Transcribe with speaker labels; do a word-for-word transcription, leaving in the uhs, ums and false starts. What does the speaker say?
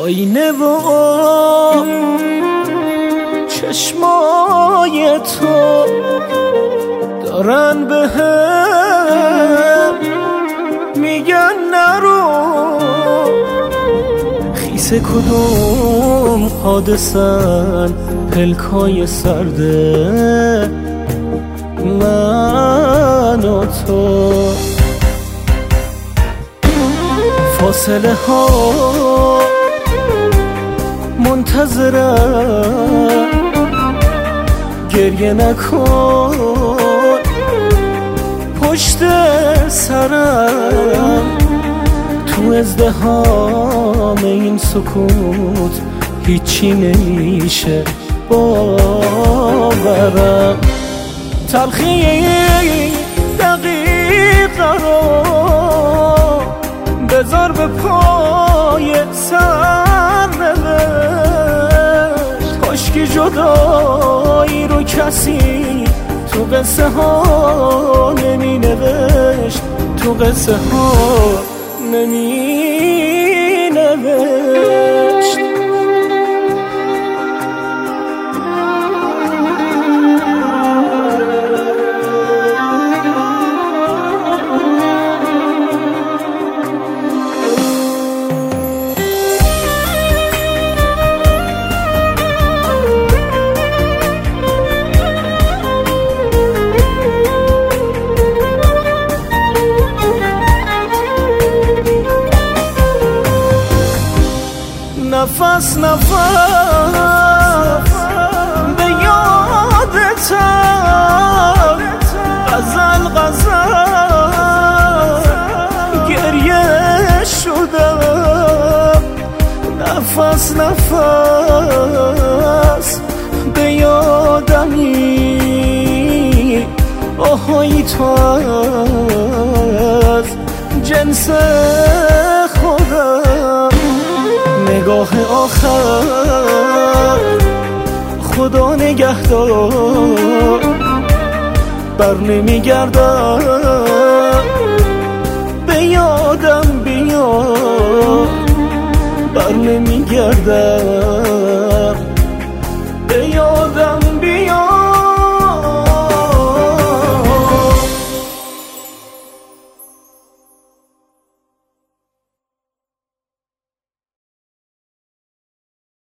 Speaker 1: آینه و چشمای تو دارن به هم میگن نرو، خیس کدوم حادثن پلکای سرده من و تو. فاصله ها منتظرم، گریه نکن پشت سرم، تو ازدحام این سکوت هیچی نمیشه باورم. تلخی دقیقه رو بذار به پای سرنوشت، کاشکی جدایی رو کسی تو قصه ها نمی نوشت، تو قصه ها نمی نوشت. نفس نفس به یادتم، غزل غزل گریه شدم. نفس نفس به یادمی، آهای تو از جنس خودم. نگاه آخر خدا نگهدار، بر نمیگردم به یادم بیار، بر نمیگردم